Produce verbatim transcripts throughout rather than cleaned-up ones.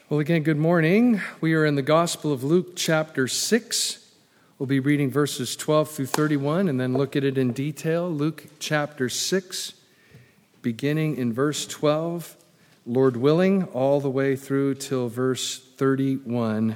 Well, again, good morning. We are in the Gospel of Luke, chapter six. We'll be reading verses twelve through thirty-one and then look at it in detail. Luke, chapter six, beginning in verse twelve, Lord willing, all the way through till verse thirty-one.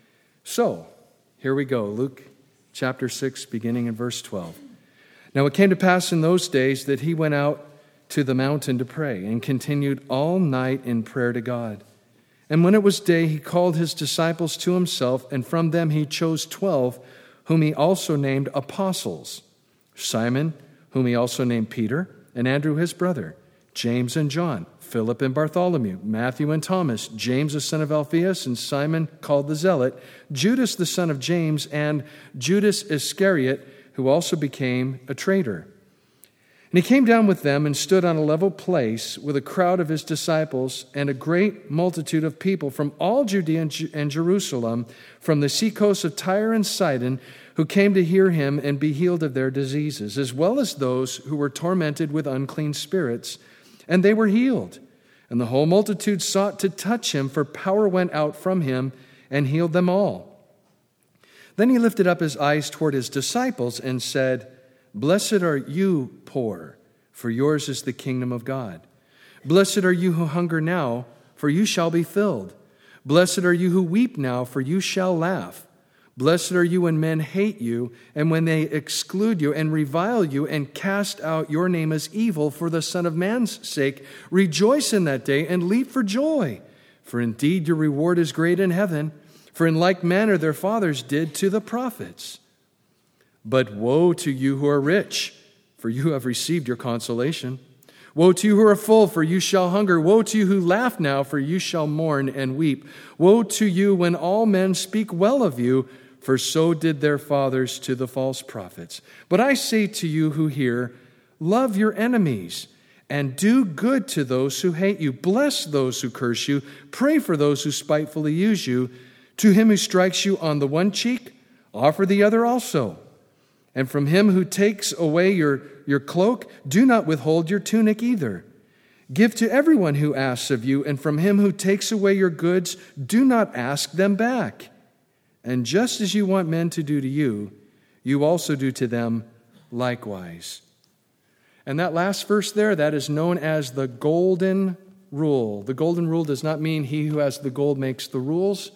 So, here we go. Luke, chapter six, beginning in verse twelve. Now it came to pass in those days that he went out to the mountain to pray and continued all night in prayer to God. And when it was day, he called his disciples to himself, and from them he chose twelve, whom he also named apostles: Simon, whom he also named Peter, and Andrew his brother, James and John, Philip and Bartholomew, Matthew and Thomas, James the son of Alphaeus, and Simon called the Zealot, Judas the son of James, and Judas Iscariot, who also became a traitor. And he came down with them and stood on a level place with a crowd of his disciples and a great multitude of people from all Judea and Jerusalem, from the seacoast of Tyre and Sidon, who came to hear him and be healed of their diseases, as well as those who were tormented with unclean spirits. And they were healed. And the whole multitude sought to touch him, for power went out from him and healed them all. Then he lifted up his eyes toward his disciples and said, Blessed are you poor, for yours is the kingdom of God. Blessed are you who hunger now, for you shall be filled. Blessed are you who weep now, for you shall laugh. Blessed are you when men hate you, and when they exclude you, and revile you, and cast out your name as evil for the Son of Man's sake. Rejoice in that day, and leap for joy. For indeed your reward is great in heaven, for in like manner their fathers did to the prophets. But woe to you who are rich, for you have received your consolation. Woe to you who are full, for you shall hunger. Woe to you who laugh now, for you shall mourn and weep. Woe to you when all men speak well of you, for so did their fathers to the false prophets. But I say to you who hear, love your enemies, and do good to those who hate you. Bless those who curse you. Pray for those who spitefully use you. To him who strikes you on the one cheek, offer the other also. And from him who takes away your, your cloak, do not withhold your tunic either. Give to everyone who asks of you, and from him who takes away your goods, do not ask them back. And just as you want men to do to you, you also do to them likewise. And that last verse there, that is known as the golden rule. The golden rule does not mean he who has the gold makes the rules.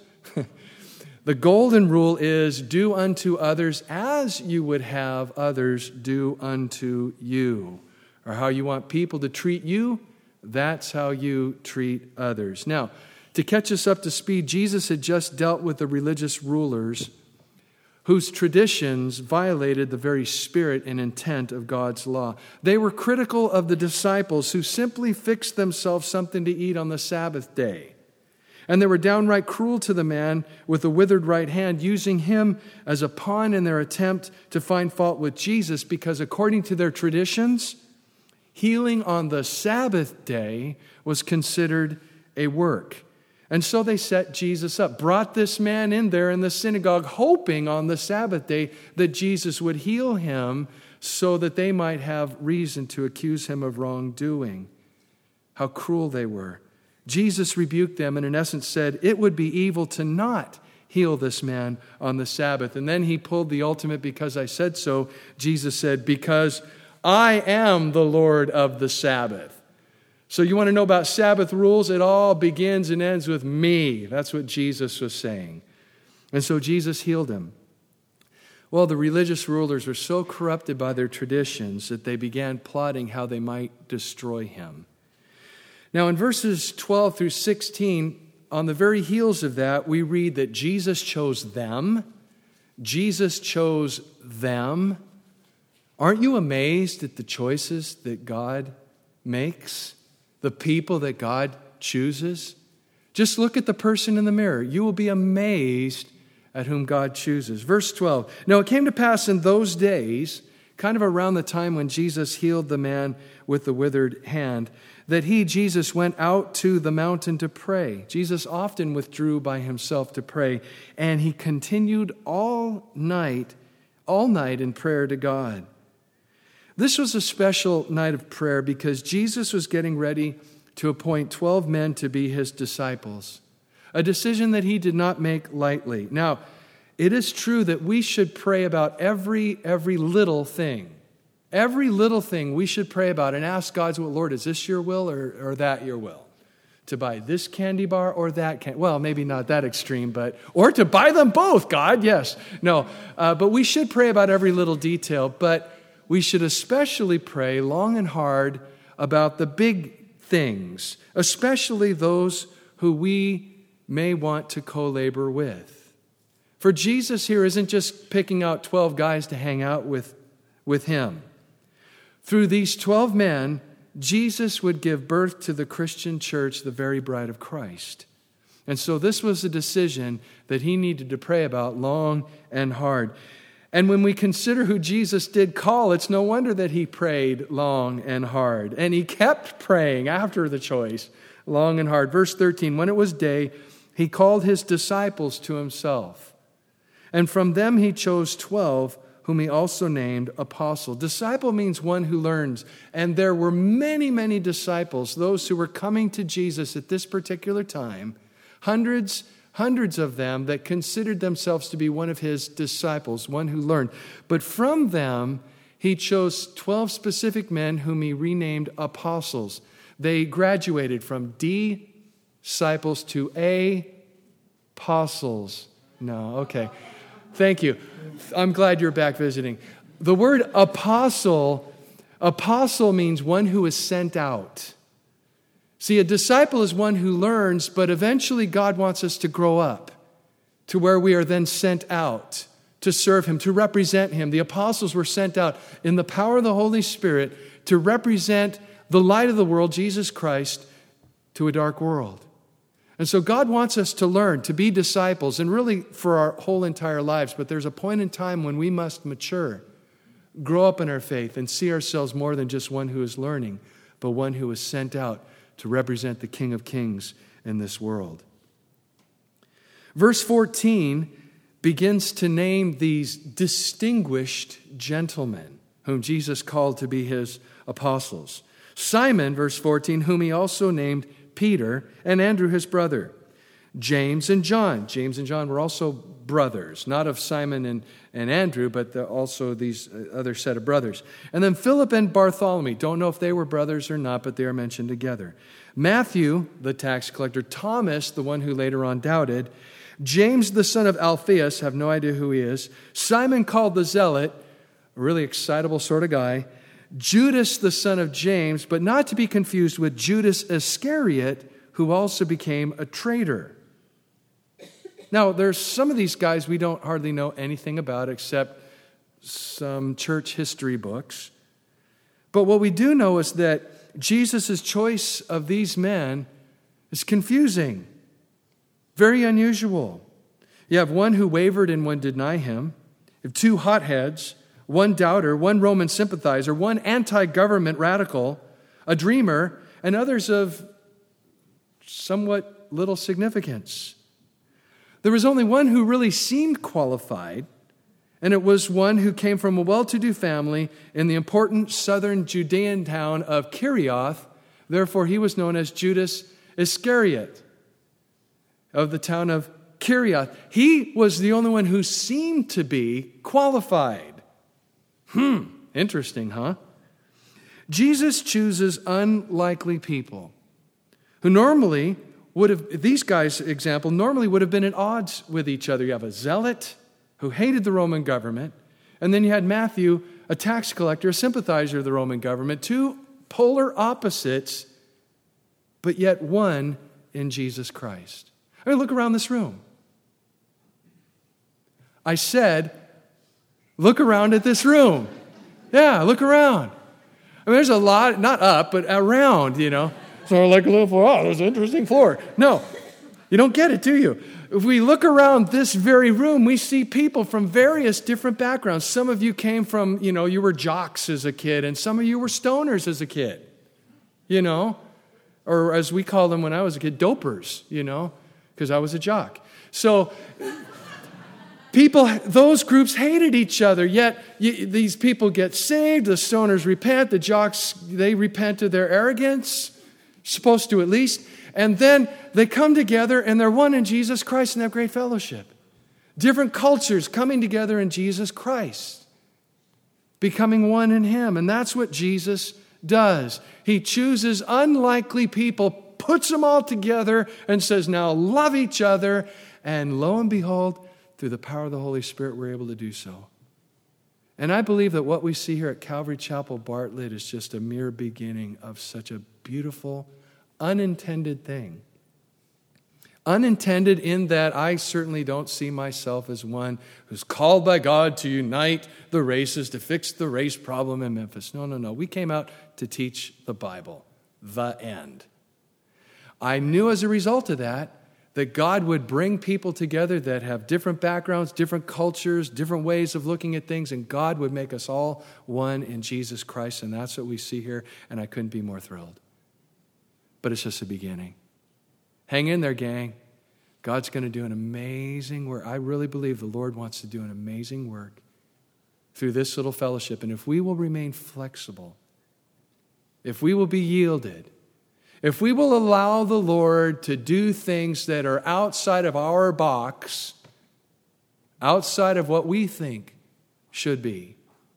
The golden rule is do unto others as you would have others do unto you. Or how you want people to treat you, that's how you treat others. Now, to catch us up to speed, Jesus had just dealt with the religious rulers whose traditions violated the very spirit and intent of God's law. They were critical of the disciples who simply fixed themselves something to eat on the Sabbath day. And they were downright cruel to the man with the withered right hand, using him as a pawn in their attempt to find fault with Jesus, because according to their traditions, healing on the Sabbath day was considered a work. And so they set Jesus up, brought this man in there in the synagogue, hoping on the Sabbath day that Jesus would heal him so that they might have reason to accuse him of wrongdoing. How cruel they were. Jesus rebuked them and in essence said it would be evil to not heal this man on the Sabbath. And then he pulled the ultimate because I said so. Jesus said, because I am the Lord of the Sabbath. So you want to know about Sabbath rules? It all begins and ends with me. That's what Jesus was saying. And so Jesus healed him. Well, the religious rulers were so corrupted by their traditions that they began plotting how they might destroy him. Now, in verses twelve through sixteen, on the very heels of that, we read that Jesus chose them. Jesus chose them. Aren't you amazed at the choices that God makes? The people that God chooses? Just look at the person in the mirror. You will be amazed at whom God chooses. Verse twelve, now it came to pass in those days, kind of around the time when Jesus healed the man with the withered hand, that he, Jesus, went out to the mountain to pray. Jesus often withdrew by himself to pray, and he continued all night, all night in prayer to God. This was a special night of prayer because Jesus was getting ready to appoint twelve men to be his disciples. a decision that he did not make lightly. Now, it is true that we should pray about every, every little thing. Every little thing we should pray about and ask God's will. Lord, is this your will or, or that your will? To buy this candy bar or that candy, well, maybe not that extreme, but, or to buy them both, God, yes. No, uh, but we should pray about every little detail, but we should especially pray long and hard about the big things, especially those who we may want to co-labor with. For Jesus here isn't just picking out twelve guys to hang out with, with him. Through these twelve men, Jesus would give birth to the Christian church, the very bride of Christ. And so this was a decision that he needed to pray about long and hard. And when we consider who Jesus did call, it's no wonder that he prayed long and hard. And he kept praying after the choice, long and hard. Verse thirteen, when it was day, he called his disciples to himself. And from them he chose twelve, whom he also named apostle. Disciple means one who learns. And there were many, many disciples, those who were coming to Jesus at this particular time, hundreds, hundreds of them that considered themselves to be one of his disciples, one who learned. But from them, he chose twelve specific men whom he renamed apostles. They graduated from disciples to apostles. No, okay. Thank you. I'm glad you're back visiting. The word apostle, apostle means one who is sent out. See, a disciple is one who learns, but eventually God wants us to grow up to where we are then sent out to serve him, to represent him. The apostles were sent out in the power of the Holy Spirit to represent the light of the world, Jesus Christ, to a dark world. And so God wants us to learn, to be disciples, and really for our whole entire lives. But there's a point in time when we must mature, grow up in our faith, and see ourselves more than just one who is learning, but one who is sent out to represent the King of Kings in this world. Verse fourteen begins to name these distinguished gentlemen whom Jesus called to be his apostles. Simon, verse fourteen, whom he also named Peter, and Andrew his brother. James and John. James and John were also brothers, not of Simon and, and Andrew, but the, also these other set of brothers. And then Philip and Bartholomew. Don't know if they were brothers or not, but they are mentioned together. Matthew, the tax collector. Thomas, the one who later on doubted. James, the son of Alphaeus, have no idea who he is. Simon called the Zealot, a really excitable sort of guy. Judas, the son of James, but not to be confused with Judas Iscariot, who also became a traitor. Now, there's some of these guys we don't hardly know anything about except some church history books. But what we do know is that Jesus' choice of these men is confusing, very unusual. You have one who wavered and one denied him. You have two hotheads, one doubter, one Roman sympathizer, one anti-government radical, a dreamer, and others of somewhat little significance. There was only one who really seemed qualified, and it was one who came from a well-to-do family in the important southern Judean town of Kerioth. Therefore, he was known as Judas Iscariot of the town of Kerioth. He was the only one who seemed to be qualified. Hmm, interesting, huh? Jesus chooses unlikely people who normally would have, these guys, example, normally would have been at odds with each other. You have a zealot who hated the Roman government, and then you had Matthew, a tax collector, a sympathizer of the Roman government, two polar opposites, but yet one in Jesus Christ. I mean, look around this room. I said, look around at this room. Yeah, look around. I mean, there's a lot, not up, but around, you know. So like a little floor, oh, there's an interesting floor. No, you don't get it, do you? If we look around this very room, we see people from various different backgrounds. Some of you came from, you know, you were jocks as a kid, and some of you were stoners as a kid, you know. Or as we called them when I was a kid, dopers, you know, because I was a jock. So people, those groups hated each other, yet you, these people get saved, the stoners repent, the jocks, they repent of their arrogance, supposed to at least, And then they come together and they're one in Jesus Christ and have great fellowship. Different cultures coming together in Jesus Christ, becoming one in Him. And that's what Jesus does. He chooses unlikely people, puts them all together, and says, now love each other. And lo and behold, through the power of the Holy Spirit, we're able to do so. And I believe that what we see here at Calvary Chapel Bartlett is just a mere beginning of such a beautiful, unintended thing. Unintended in that I certainly don't see myself as one who's called by God to unite the races, to fix the race problem in Memphis. No, no, no. We came out to teach the Bible, the end. I knew as a result of that, that God would bring people together that have different backgrounds, different cultures, different ways of looking at things, and God would make us all one in Jesus Christ, and that's what we see here, and I couldn't be more thrilled. But it's just a beginning. Hang in there, gang. God's going to do an amazing work. I really believe the Lord wants to do an amazing work through this little fellowship. And if we will remain flexible, if we will be yielded, if we will allow the Lord to do things that are outside of our box, outside of what we think should be,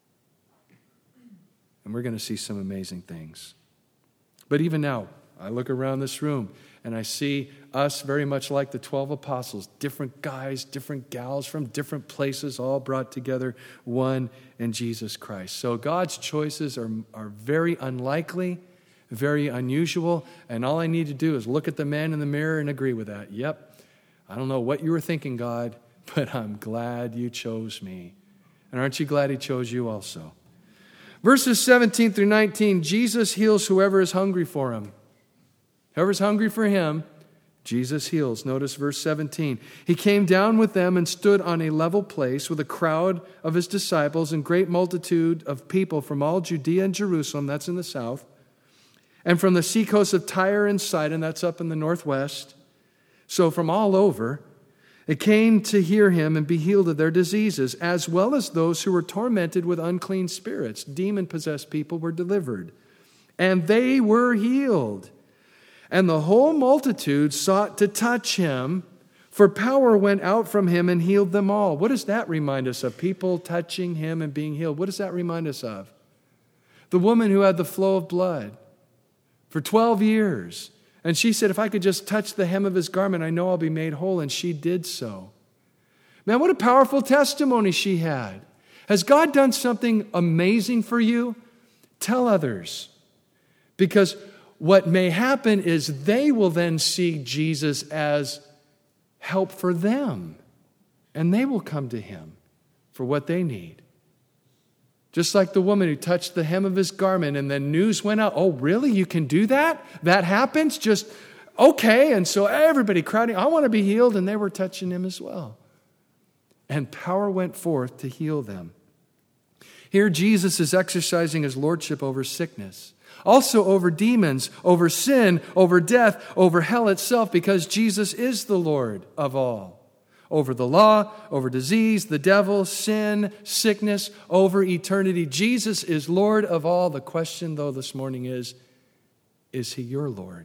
and we're going to see some amazing things. But even now, I look around this room and I see us very much like the twelve apostles, different guys, different gals from different places, all brought together, one in Jesus Christ. So God's choices are, are very unlikely, very unusual, and all I need to do is look at the man in the mirror and agree with that. Yep, I don't know what you were thinking, God, but I'm glad you chose me. And aren't you glad He chose you also? Verses seventeen through nineteen, Jesus heals whoever is hungry for Him. Whoever's hungry for Him, Jesus heals. Notice verse seventeen. He came down with them and stood on a level place with a crowd of His disciples and great multitude of people from all Judea and Jerusalem, that's in the south, and from the seacoast of Tyre and Sidon, that's up in the northwest. So from all over, it came to hear Him and be healed of their diseases, as well as those who were tormented with unclean spirits. Demon-possessed people were delivered, and they were healed. And the whole multitude sought to touch Him, for power went out from Him and healed them all. What does that remind us of? People touching Him and being healed. What does that remind us of? The woman who had the flow of blood for twelve years. And she said, if I could just touch the hem of His garment, I know I'll be made whole. And she did so. Man, what a powerful testimony she had. Has God done something amazing for you? Tell others. Because what may happen is they will then see Jesus as help for them. And they will come to Him for what they need. Just like the woman who touched the hem of His garment and then news went out. Oh, really? You can do that? That happens? Just, okay. And so everybody crowding, I want to be healed. And they were touching Him as well. And power went forth to heal them. Here Jesus is exercising His lordship over sickness. Also over demons, over sin, over death, over hell itself, because Jesus is the Lord of all. Over the law, over disease, the devil, sin, sickness, over eternity. Jesus is Lord of all. The question, though, this morning is, is He your Lord?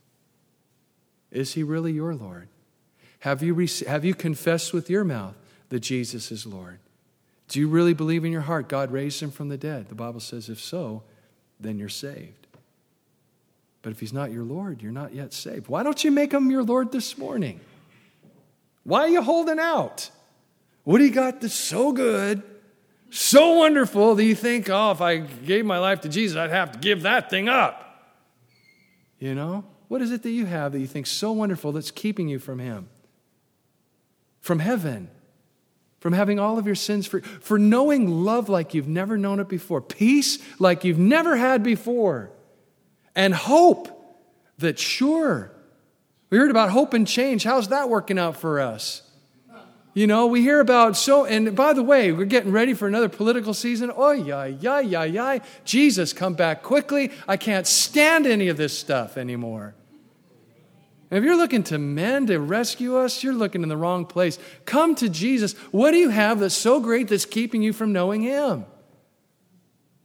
Is He really your Lord? Have you, rec- have you confessed with your mouth that Jesus is Lord? Do you really believe in your heart God raised Him from the dead? The Bible says, if so, then you're saved. But if He's not your Lord, you're not yet saved. Why don't you make Him your Lord this morning? Why are you holding out? What do you got that's so good, so wonderful that you think, oh, if I gave my life to Jesus, I'd have to give that thing up? You know? What is it that you have that you think so wonderful that's keeping you from Him? From heaven? From having all of your sins free? For knowing love like you've never known it before? Peace like you've never had before? And hope that sure, we heard about hope and change. How's that working out for us? You know, we hear about so, and by the way, we're getting ready for another political season. Oh, yeah, yeah, yeah, yeah. Jesus, come back quickly. I can't stand any of this stuff anymore. And if you're looking to men to rescue us, you're looking in the wrong place. Come to Jesus. What do you have that's so great that's keeping you from knowing Him?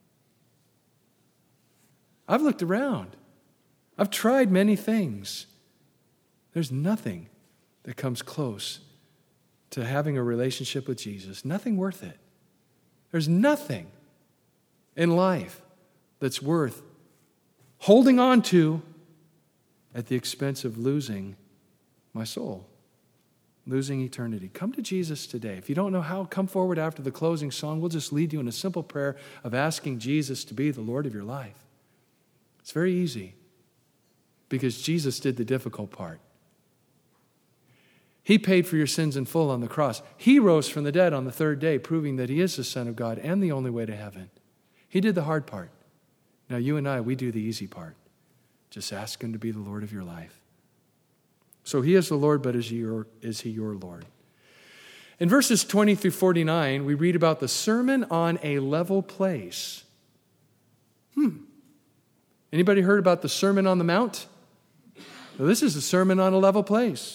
I've looked around. I've tried many things. There's nothing that comes close to having a relationship with Jesus. Nothing worth it. There's nothing in life that's worth holding on to at the expense of losing my soul, losing eternity. Come to Jesus today. If you don't know how, come forward after the closing song. We'll just lead you in a simple prayer of asking Jesus to be the Lord of your life. It's very easy because Jesus did the difficult part. He paid for your sins in full on the cross. He rose from the dead on the third day, proving that he is the Son of God and the only way to heaven. He did the hard part. Now you and I, we do the easy part. Just ask him to be the Lord of your life. So he is the Lord, but is he your, is he your Lord? In verses twenty through forty-nine, we read about the sermon on a level place. Hmm. Anybody heard about the Sermon on the Mount? Well, this is a sermon on a level place.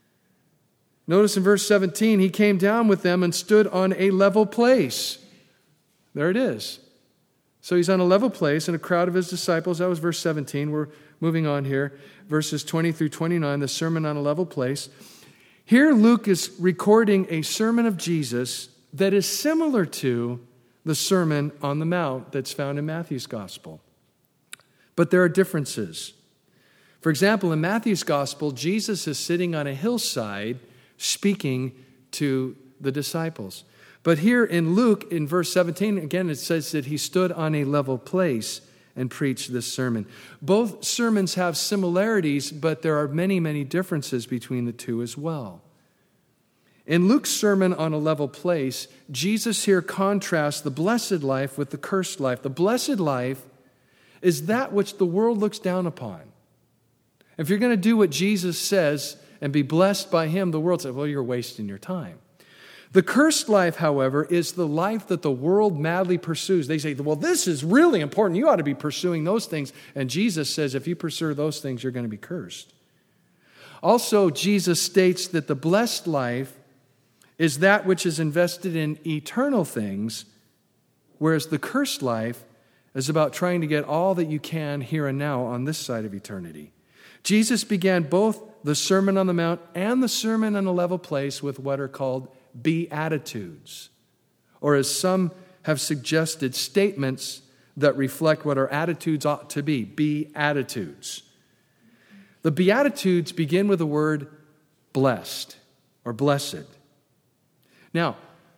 Notice in verse seventeen, he came down with them and stood on a level place. There it is. So he's on a level place, and a crowd of his disciples. That was verse seventeen. We're moving on here. Verses twenty through twenty-nine, the sermon on a level place. Here Luke is recording a sermon of Jesus that is similar to the Sermon on the Mount that's found in Matthew's Gospel. But there are differences. For example, in Matthew's Gospel, Jesus is sitting on a hillside speaking to the disciples. But here in Luke, in verse seventeen, again, it says that he stood on a level place and preached this sermon. Both sermons have similarities, but there are many, many differences between the two as well. In Luke's sermon on a level place, Jesus here contrasts the blessed life with the cursed life. The blessed life is that which the world looks down upon. If you're going to do what Jesus says and be blessed by him, the world says, well, you're wasting your time. The cursed life, however, is the life that the world madly pursues. They say, well, this is really important. You ought to be pursuing those things. And Jesus says, if you pursue those things, you're going to be cursed. Also, Jesus states that the blessed life is that which is invested in eternal things, whereas the cursed life is about trying to get all that you can here and now on this side of eternity. Jesus began both the Sermon on the Mount and the Sermon on a level place with what are called Beatitudes, or as some have suggested, statements that reflect what our attitudes ought to be, Beatitudes. The Beatitudes begin with the word blessed or blessed. Now,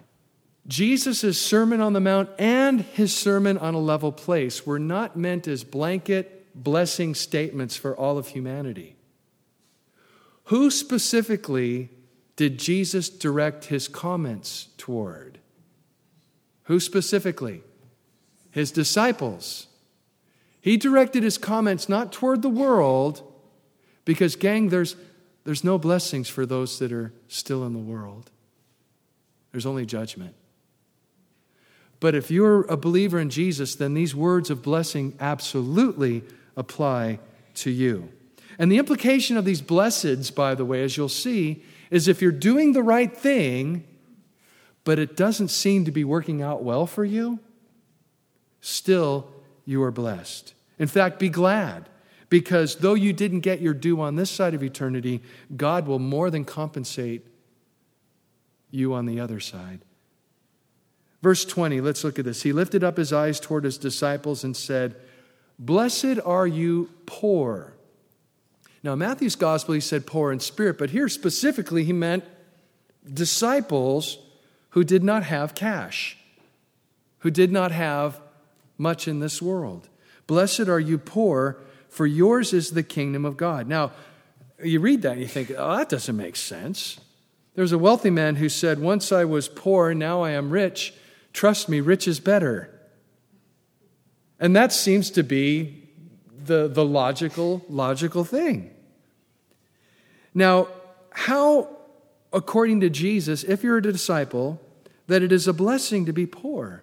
Jesus' Sermon on the Mount and his Sermon on a level place were not meant as blanket blessing statements for all of humanity. Who specifically did Jesus direct his comments toward? Who specifically? His disciples. He directed his comments not toward the world, because, gang, there's, there's no blessings for those that are still in the world. There's only judgment. But if you're a believer in Jesus, then these words of blessing absolutely apply to you. And the implication of these blesseds, by the way, as you'll see, is if you're doing the right thing, but it doesn't seem to be working out well for you, still you are blessed. In fact, be glad, because though you didn't get your due on this side of eternity, God will more than compensate you on the other side. Verse twenty, let's look at this. He lifted up his eyes toward his disciples and said, "Blessed are you poor." Now, in Matthew's gospel, he said poor in spirit, but here specifically he meant disciples who did not have cash, who did not have much in this world. Blessed are you poor, for yours is the kingdom of God. Now, you read that and you think, oh, that doesn't make sense. There's a wealthy man who said, once I was poor, now I am rich. Trust me, rich is better. And that seems to be the, the logical, logical thing. Now, how, according to Jesus, if you're a disciple, that it is a blessing to be poor?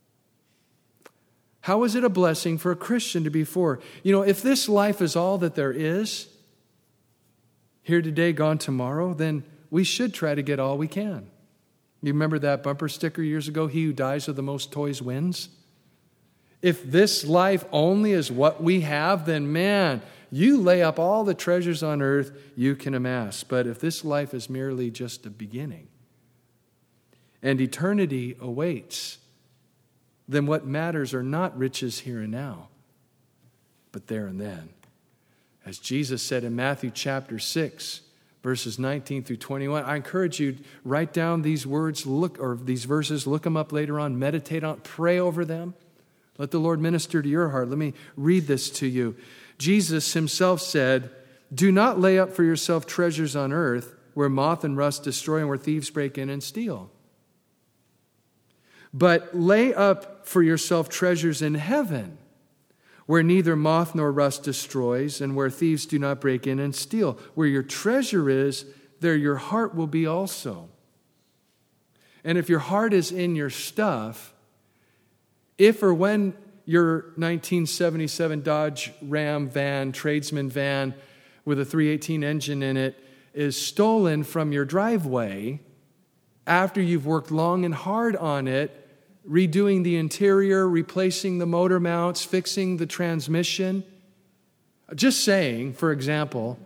How is it a blessing for a Christian to be poor? You know, if this life is all that there is, here today, gone tomorrow, then we should try to get all we can. You remember that bumper sticker years ago, he who dies with the most toys wins? If this life only is what we have, then man, You lay up all the treasures on earth you can amass. But if this life is merely just a beginning and eternity awaits, then what matters are not riches here and now, but there and then. As Jesus said in Matthew chapter six, verses nineteen through twenty-one, I encourage you, write down these words, look or these verses, look them up later on, meditate on, pray over them. Let the Lord minister to your heart. Let me read this to you. Jesus himself said, "Do not lay up for yourself treasures on earth, where moth and rust destroy and where thieves break in and steal. But lay up for yourself treasures in heaven, where neither moth nor rust destroys and where thieves do not break in and steal. Where your treasure is, there your heart will be also." And if your heart is in your stuff, if or when your nineteen seventy-seven Dodge Ram van, tradesman van with a three eighteen engine in it, is stolen from your driveway after you've worked long and hard on it, redoing the interior, replacing the motor mounts, fixing the transmission. Just saying, for example,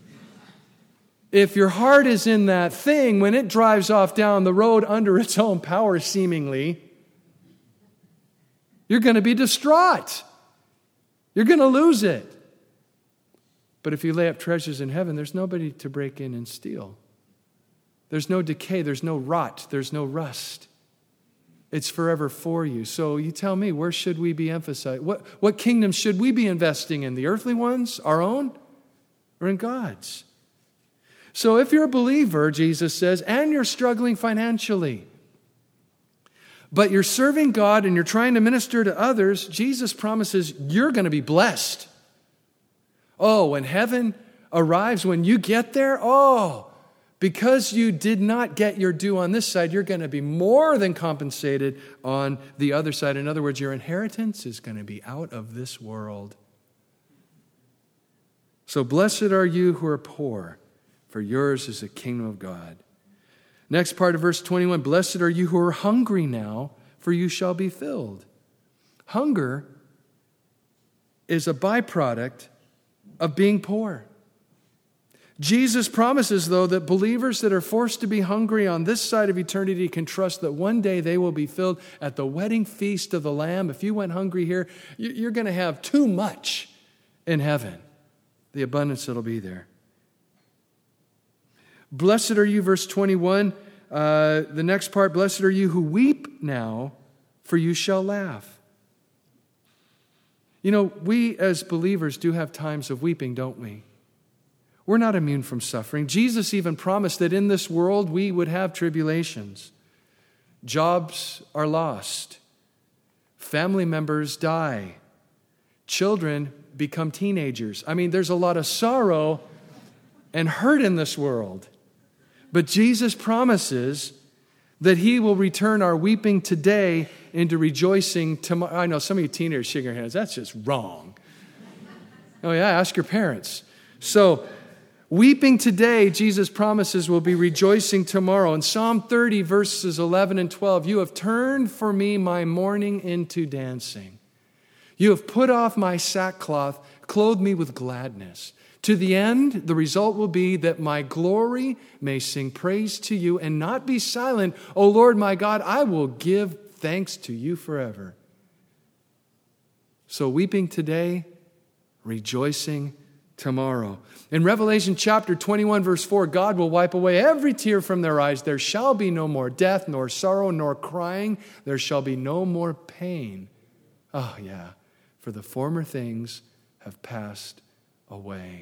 if your heart is in that thing, when it drives off down the road under its own power seemingly, you're going to be distraught. You're going to lose it. But if you lay up treasures in heaven, there's nobody to break in and steal. There's no decay, there's no rot, there's no rust. It's forever for you. So you tell me, where should we be emphasizing? What, what kingdom should we be investing in? The earthly ones, our own, or in God's? So if you're a believer, Jesus says, and you're struggling financially, but you're serving God and you're trying to minister to others, Jesus promises you're going to be blessed. Oh, when heaven arrives, when you get there, oh, because you did not get your due on this side, you're going to be more than compensated on the other side. In other words, your inheritance is going to be out of this world. So blessed are you who are poor, for yours is the kingdom of God. Next part of verse twenty-one, blessed are you who are hungry now, for you shall be filled. Hunger is a byproduct of being poor. Jesus promises, though, that believers that are forced to be hungry on this side of eternity can trust that one day they will be filled at the wedding feast of the Lamb. If you went hungry here, you're going to have too much in heaven, the abundance that'll be there. Blessed are you, verse twenty-one, uh, the next part, blessed are you who weep now, for you shall laugh. You know, we as believers do have times of weeping, don't we? We're not immune from suffering. Jesus even promised that in this world we would have tribulations. Jobs are lost. Family members die. Children become teenagers. I mean, there's a lot of sorrow and hurt in this world. But Jesus promises that he will return our weeping today into rejoicing tomorrow. I know some of you teenagers shaking your hands. That's just wrong. Oh yeah, ask your parents. So, weeping today, Jesus promises, will be rejoicing tomorrow. In Psalm thirty, verses eleven and twelve, you have turned for me my mourning into dancing. You have put off my sackcloth, clothed me with gladness. To the end, the result will be that my glory may sing praise to you and not be silent. O Lord my God, I will give thanks to you forever. So weeping today, rejoicing tomorrow. In Revelation chapter twenty-one, verse four, God will wipe away every tear from their eyes. There shall be no more death, nor sorrow, nor crying. There shall be no more pain. Oh, yeah, for the former things have passed away.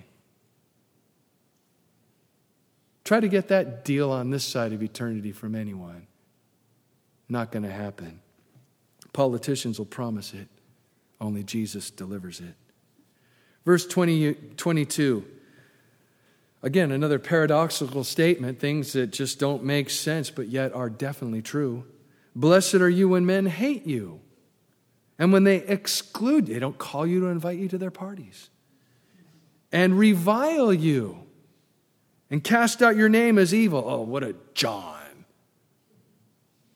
Try to get that deal on this side of eternity from anyone. Not going to happen. Politicians will promise it. Only Jesus delivers it. Verse twenty, twenty-two. Again, another paradoxical statement, things that just don't make sense, but yet are definitely true. Blessed are you when men hate you, and when they exclude you, they don't call you to invite you to their parties, and revile you, and cast out your name as evil. Oh, what a John.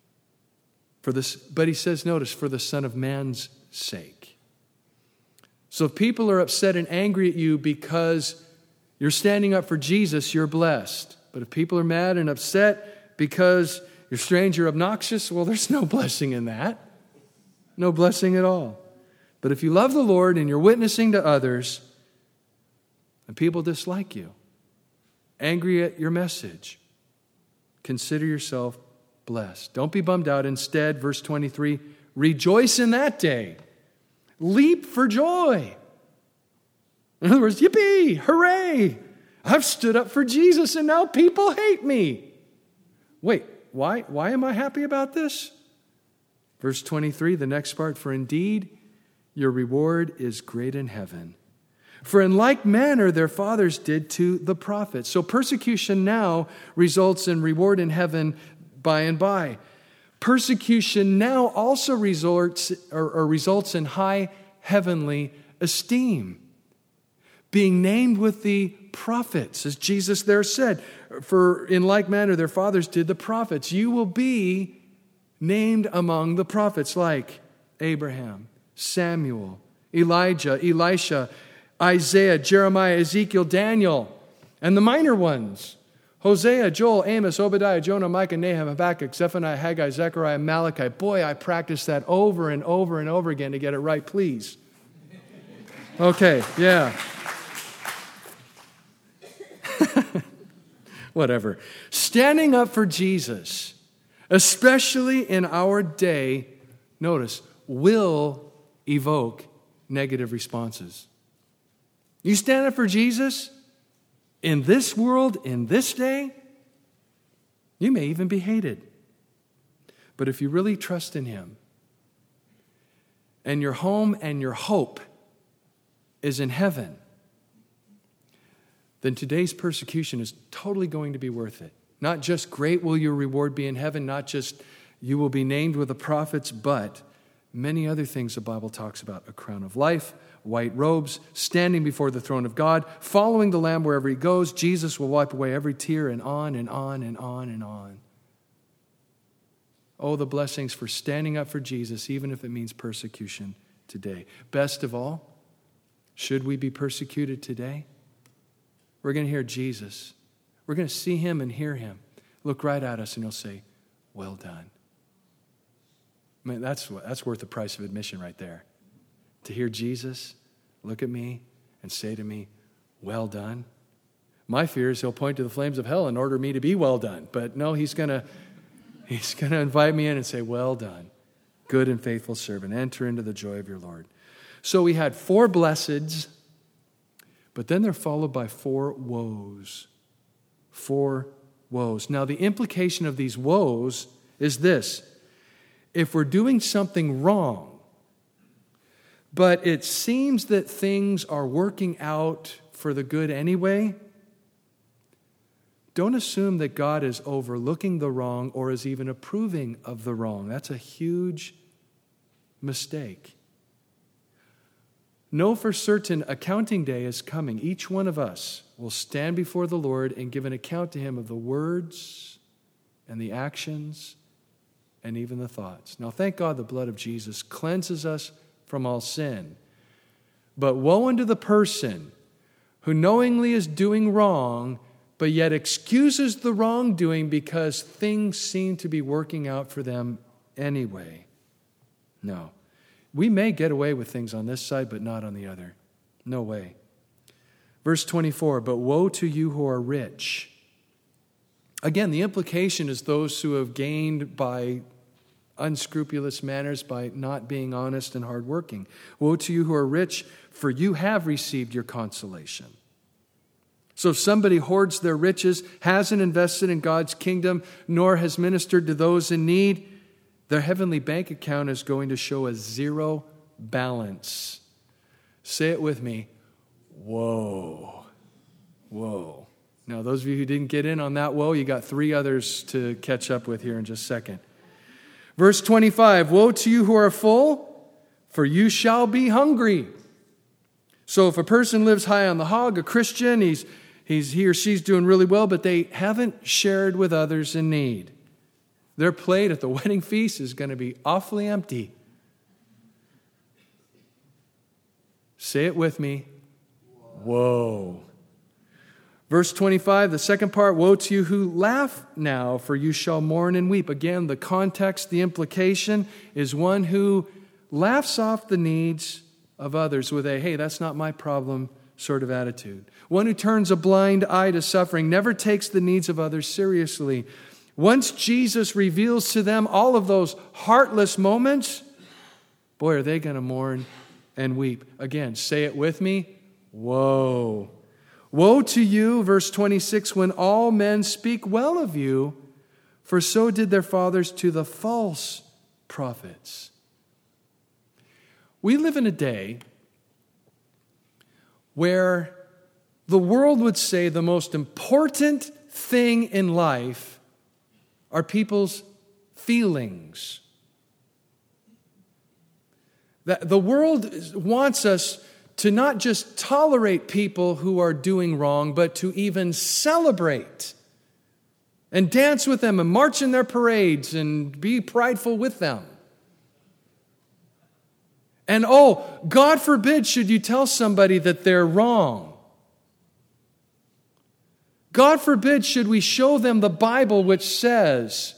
For this, but he says, notice, for the Son of Man's sake. So if people are upset and angry at you because you're standing up for Jesus, you're blessed. But if people are mad and upset because you're strange or obnoxious, well, there's no blessing in that. No blessing at all. But if you love the Lord and you're witnessing to others, and people dislike you, angry at your message, consider yourself blessed. Don't be bummed out. Instead, verse twenty-three, rejoice in that day. Leap for joy. In other words, yippee, hooray. I've stood up for Jesus and now people hate me. Wait, why, why am I happy about this? Verse twenty-three, the next part, for indeed your reward is great in heaven. For in like manner their fathers did to the prophets. So persecution now results in reward in heaven by and by. Persecution now also resorts, or, or results in high heavenly esteem. Being named with the prophets, as Jesus there said. For in like manner their fathers did the prophets. You will be named among the prophets like Abraham, Samuel, Elijah, Elisha, Isaiah, Jeremiah, Ezekiel, Daniel, and the minor ones. Hosea, Joel, Amos, Obadiah, Jonah, Micah, Nahum, Habakkuk, Zephaniah, Haggai, Zechariah, Malachi. Boy, I practiced that over and over and over again to get it right, please. Okay, yeah. Whatever. Standing up for Jesus, especially in our day, notice, will evoke negative responses. You stand up for Jesus in this world, in this day, you may even be hated. But if you really trust in Him, and your home and your hope is in heaven, then today's persecution is totally going to be worth it. Not just great will your reward be in heaven, not just you will be named with the prophets, but many other things the Bible talks about. A crown of life, white robes, standing before the throne of God, following the Lamb wherever He goes. Jesus will wipe away every tear, and on and on and on and on. Oh, the blessings for standing up for Jesus, even if it means persecution today. Best of all, should we be persecuted today? We're going to hear Jesus. We're going to see Him and hear Him. Look right at us and He'll say, well done. I mean, that's, that's worth the price of admission right there. To hear Jesus look at me and say to me, well done. My fear is He'll point to the flames of hell and order me to be well done. But no, He's going to He's going to invite me in and say, well done, good and faithful servant. Enter into the joy of your Lord. So we had four blesseds, but then they're followed by four woes. Four woes. Now, the implication of these woes is this. If we're doing something wrong, but it seems that things are working out for the good anyway, don't assume that God is overlooking the wrong or is even approving of the wrong. That's a huge mistake. Know for certain accounting day is coming. Each one of us will stand before the Lord and give an account to Him of the words and the actions and even the thoughts. Now, thank God the blood of Jesus cleanses us from all sin. But woe unto the person who knowingly is doing wrong, but yet excuses the wrongdoing because things seem to be working out for them anyway. No. We may get away with things on this side, but not on the other. No way. Verse twenty-four, but woe to you who are rich. Again, the implication is those who have gained by unscrupulous manners, by not being honest and hardworking. Woe to you who are rich, for you have received your consolation. So if somebody hoards their riches, hasn't invested in God's kingdom, nor has ministered to those in need, their heavenly bank account is going to show a zero balance. Say it with me. Whoa. Whoa. Now, those of you who didn't get in on that whoa, you got three others to catch up with here in just a second. Verse twenty-five, woe to you who are full, for you shall be hungry. So if a person lives high on the hog, a Christian, he's, he's he or she's doing really well, but they haven't shared with others in need. Their plate at the wedding feast is going to be awfully empty. Say it with me. Whoa. Verse twenty-five, the second part, woe to you who laugh now, for you shall mourn and weep. Again, the context, the implication is one who laughs off the needs of others with a, hey, that's not my problem sort of attitude. One who turns a blind eye to suffering, never takes the needs of others seriously. Once Jesus reveals to them all of those heartless moments, boy, are they going to mourn and weep. Again, say it with me. Whoa. Woe to you, verse twenty-six, when all men speak well of you, for so did their fathers to the false prophets. We live in a day where the world would say the most important thing in life are people's feelings. That the world wants us to not just tolerate people who are doing wrong, but to even celebrate and dance with them and march in their parades and be prideful with them. And oh, God forbid should you tell somebody that they're wrong. God forbid should we show them the Bible which says,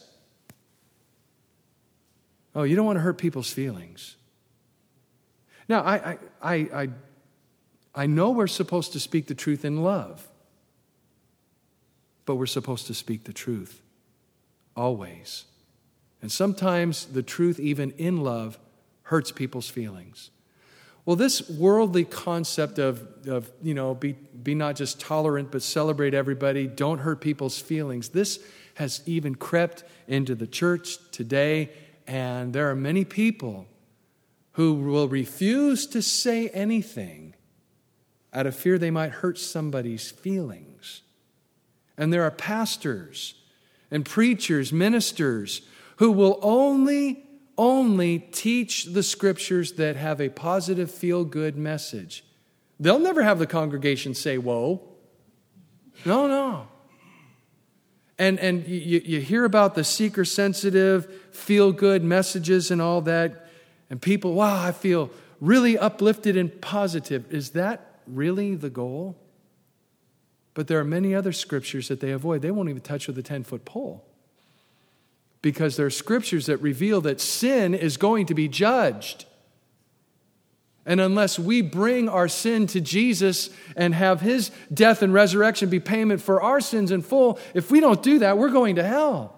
oh, you don't want to hurt people's feelings. Now, I, I, I, I, I know we're supposed to speak the truth in love, but we're supposed to speak the truth always. And sometimes the truth, even in love, hurts people's feelings. Well, this worldly concept of, of you know, be, be not just tolerant, but celebrate everybody, don't hurt people's feelings, this has even crept into the church today, and there are many people who will refuse to say anything out of fear they might hurt somebody's feelings. And there are pastors and preachers, ministers, who will only, only teach the Scriptures that have a positive, feel-good message. They'll never have the congregation say, whoa. No, no. And, and you, you hear about the seeker-sensitive, feel-good messages and all that. And people, wow, I feel really uplifted and positive. Is that really the goal? But there are many other scriptures that they avoid. They won't even touch with a ten-foot pole. Because there are scriptures that reveal that sin is going to be judged. And unless we bring our sin to Jesus and have His death and resurrection be payment for our sins in full, if we don't do that, we're going to hell.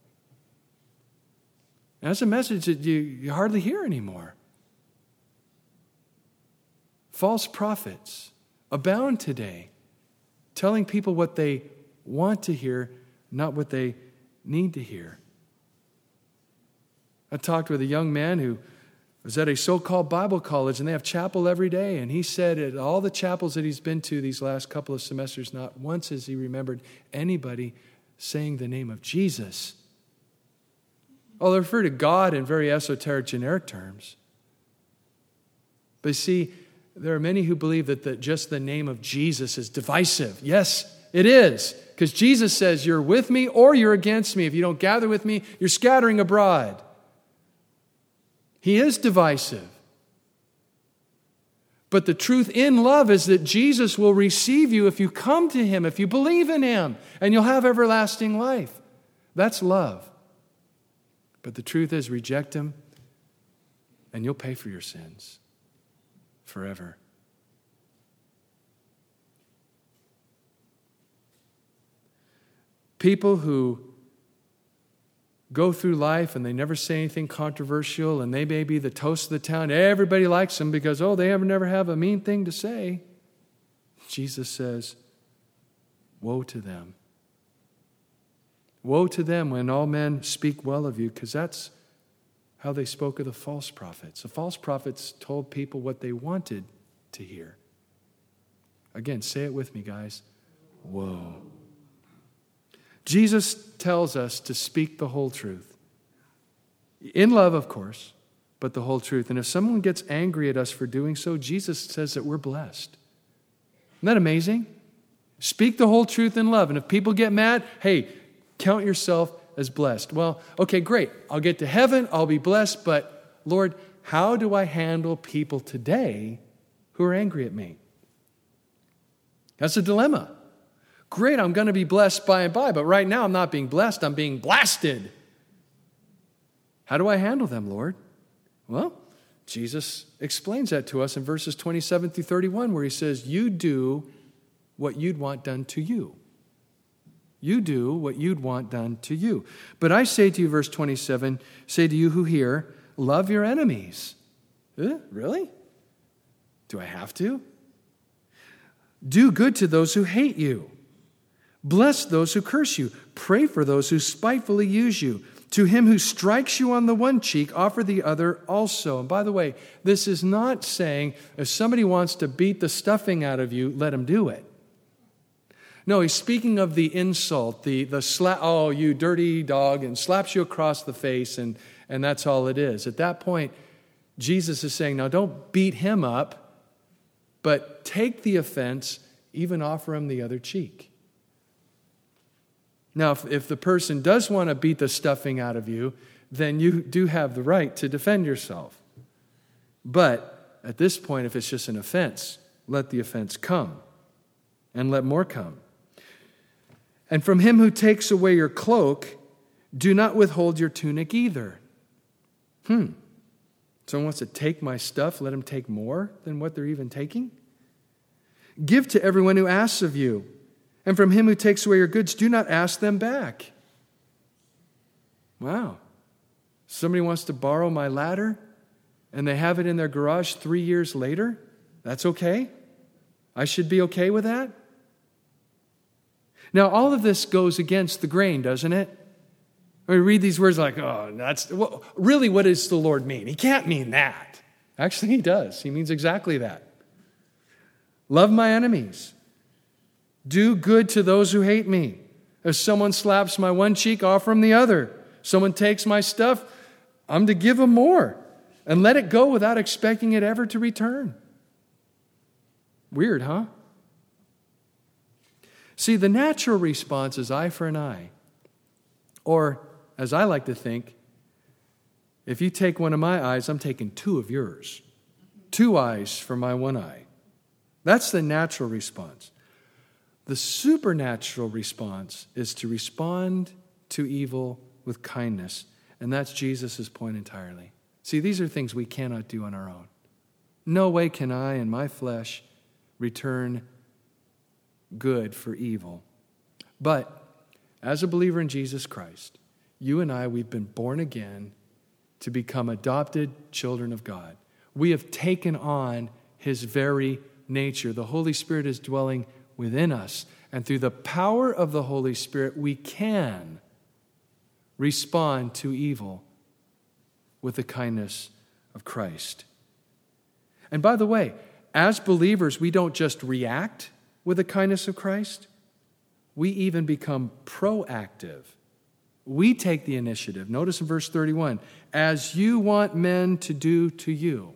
That's a message that you, you hardly hear anymore. False prophets abound today, telling people what they want to hear, not what they need to hear. I talked with a young man who was at a so-called Bible college, and they have chapel every day, and he said at all the chapels that he's been to these last couple of semesters, not once has he remembered anybody saying the name of Jesus. Oh, they refer to God in very esoteric, generic terms. But see, there are many who believe that the, just the name of Jesus is divisive. Yes, it is. Because Jesus says, you're with me or you're against me. If you don't gather with me, you're scattering abroad. He is divisive. But the truth in love is that Jesus will receive you if you come to Him, if you believe in Him, and you'll have everlasting life. That's love. But the truth is, reject Him, and you'll pay for your sins forever. People who go through life and they never say anything controversial, and they may be the toast of the town. Everybody likes them because, oh, they ever never have a mean thing to say. Jesus says, woe to them. Woe to them when all men speak well of you, because that's how they spoke of the false prophets. The false prophets told people what they wanted to hear. Again, say it with me, guys. Whoa. Jesus tells us to speak the whole truth. In love, of course, but the whole truth. And if someone gets angry at us for doing so, Jesus says that we're blessed. Isn't that amazing? Speak the whole truth in love. And if people get mad, hey, count yourself as blessed. Well, okay, great. I'll get to heaven. I'll be blessed. But Lord, how do I handle people today who are angry at me. That's a dilemma. Great, I'm going to be blessed by and by, but right now I'm not being blessed, I'm being blasted. How do I handle them, Lord? Well, Jesus explains that to us in verses twenty-seven through thirty-one, where he says, you do what you'd want done to you. You do what you'd want done to you. But I say to you, verse twenty-seven, say to you who hear, love your enemies. Eh, really? Do I have to? Do good to those who hate you. Bless those who curse you. Pray for those who spitefully use you. To him who strikes you on the one cheek, offer the other also. And by the way, this is not saying if somebody wants to beat the stuffing out of you, let him do it. No, he's speaking of the insult, the, the slap, oh, you dirty dog, and slaps you across the face, and, and that's all it is. At that point, Jesus is saying, now don't beat him up, but take the offense, even offer him the other cheek. Now, if, if the person does want to beat the stuffing out of you, then you do have the right to defend yourself. But at this point, if it's just an offense, let the offense come, and let more come. And from him who takes away your cloak, do not withhold your tunic either. Hmm. Someone wants to take my stuff, let him take more than what they're even taking? Give to everyone who asks of you. And from him who takes away your goods, do not ask them back. Wow. Somebody wants to borrow my ladder, and they have it in their garage three years later? That's okay? I should be okay with that? Now, all of this goes against the grain, doesn't it? We read these words like, oh, that's... Well, really, what does the Lord mean? He can't mean that. Actually, he does. He means exactly that. Love my enemies. Do good to those who hate me. If someone slaps my one cheek, offer him the other. Someone takes my stuff, I'm to give him more. And let it go without expecting it ever to return. Weird, huh? See, the natural response is eye for an eye. Or, as I like to think, if you take one of my eyes, I'm taking two of yours. Two eyes for my one eye. That's the natural response. The supernatural response is to respond to evil with kindness. And that's Jesus' point entirely. See, these are things we cannot do on our own. No way can I, in my flesh, return good for evil. But as a believer in Jesus Christ, you and I, we've been born again to become adopted children of God. We have taken on his very nature. The Holy Spirit is dwelling within us. And through the power of the Holy Spirit, we can respond to evil with the kindness of Christ. And by the way, as believers, we don't just react with the kindness of Christ. We even become proactive. We take the initiative. Notice in verse thirty-one, as you want men to do to you.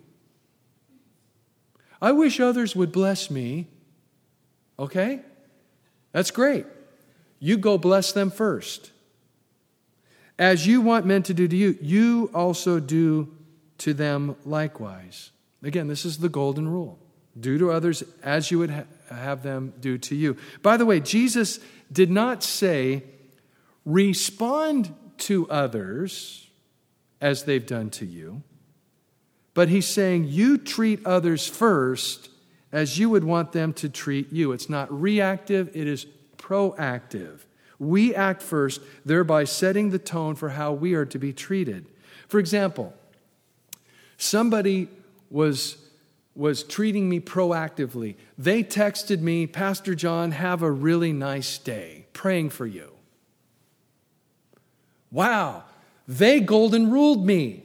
I wish others would bless me. Okay? That's great. You go bless them first. As you want men to do to you, you also do to them likewise. Again, this is the golden rule. Do to others as you would ha- have them do to you. By the way, Jesus did not say, respond to others as they've done to you. But he's saying, you treat others first as you would want them to treat you. It's not reactive, it is proactive. We act first, thereby setting the tone for how we are to be treated. For example, somebody was, was treating me proactively. They texted me, Pastor John, have a really nice day, praying for you. Wow, they golden ruled me.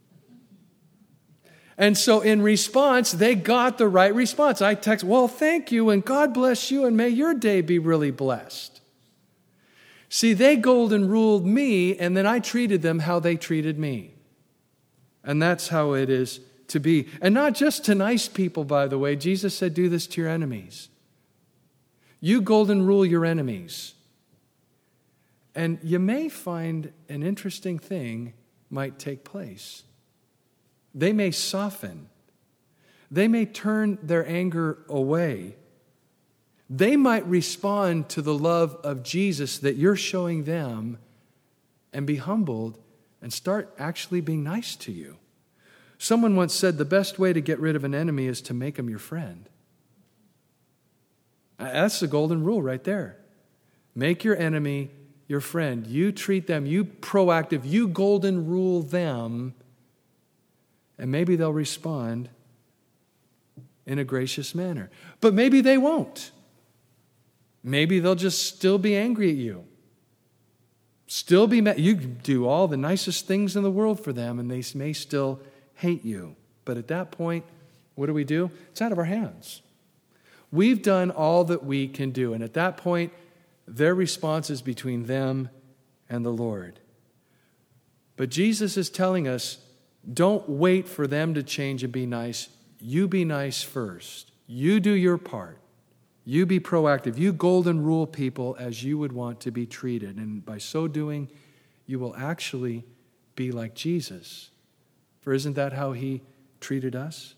And so in response, they got the right response. I text, well, thank you, and God bless you, and may your day be really blessed. See, they golden ruled me, and then I treated them how they treated me. And that's how it is to be. And not just to nice people, by the way. Jesus said, do this to your enemies. You golden rule your enemies. And you may find an interesting thing might take place. They may soften. They may turn their anger away. They might respond to the love of Jesus that you're showing them and be humbled and start actually being nice to you. Someone once said the best way to get rid of an enemy is to make him your friend. That's the golden rule right there. Make your enemy your friend. You treat them, you proactive, you golden rule them, and maybe they'll respond in a gracious manner. But maybe they won't. Maybe they'll just still be angry at you. Still be mad. You do all the nicest things in the world for them, and they may still hate you. But at that point, what do we do? It's out of our hands. We've done all that we can do. And at that point, their response is between them and the Lord. But Jesus is telling us, don't wait for them to change and be nice. You be nice first. You do your part. You be proactive. You golden rule people as you would want to be treated. And by so doing, you will actually be like Jesus. For isn't that how he treated us?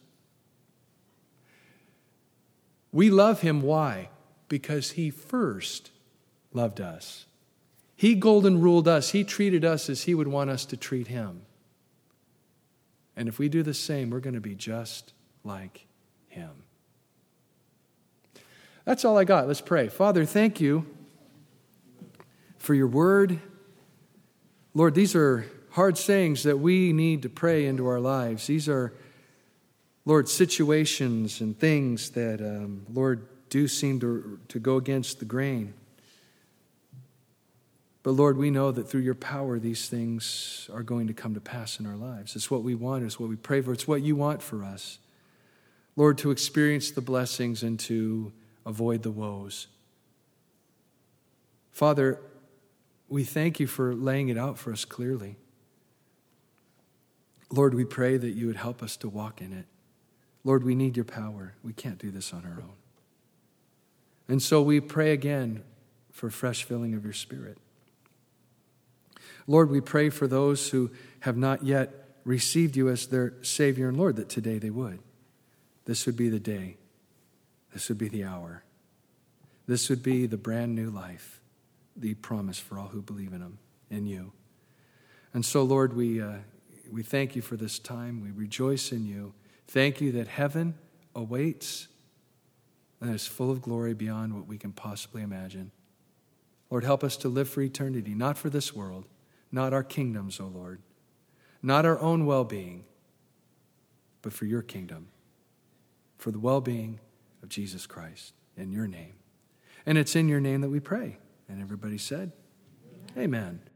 We love him. Why? Because he first loved us. He golden ruled us. He treated us as he would want us to treat him. And if we do the same, we're going to be just like him. That's all I got. Let's pray. Father, thank you for your word. Lord, these are hard sayings that we need to pray into our lives. These are, Lord, situations and things that, um, Lord, do seem to, to go against the grain. But Lord, we know that through your power, these things are going to come to pass in our lives. It's what we want. It's what we pray for. It's what you want for us. Lord, to experience the blessings and to avoid the woes. Father, we thank you for laying it out for us clearly. Lord, we pray that you would help us to walk in it. Lord, we need your power. We can't do this on our own. And so we pray again for fresh filling of your Spirit. Lord, we pray for those who have not yet received you as their Savior and Lord, that today they would. This would be the day. This would be the hour. This would be the brand new life, the promise for all who believe in him, in you. And so, Lord, we uh, we thank you for this time. We rejoice in you. Thank you that heaven awaits and is full of glory beyond what we can possibly imagine. Lord, help us to live for eternity, not for this world, not our kingdoms, O Lord, not our own well-being, but for your kingdom, for the well-being of Jesus Christ, in your name. And it's in your name that we pray. And everybody said, amen. Amen.